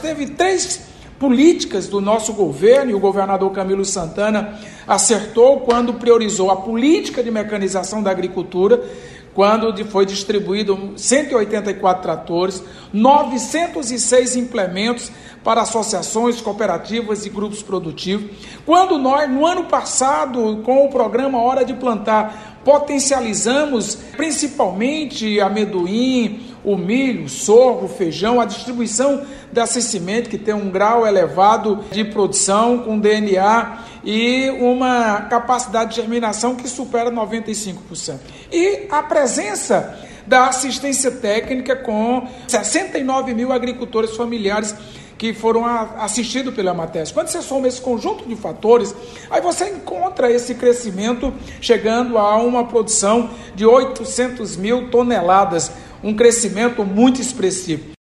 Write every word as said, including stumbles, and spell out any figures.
teve três políticas do nosso governo, e o governador Camilo Santana acertou quando priorizou a política de mecanização da agricultura, quando foi distribuído cento e oitenta e quatro tratores, novecentos e seis implementos para associações, cooperativas e grupos produtivos. Quando nós, no ano passado, com o programa Hora de Plantar, potencializamos principalmente amendoim, o milho, o sorgo, o feijão, a distribuição dessa semente que tem um grau elevado de produção com D N A e uma capacidade de germinação que supera noventa e cinco por cento. E a presença da assistência técnica com sessenta e nove mil agricultores familiares que foram assistidos pela Amateste. Quando você soma esse conjunto de fatores, aí você encontra esse crescimento chegando a uma produção de oitocentos mil toneladas, um crescimento muito expressivo.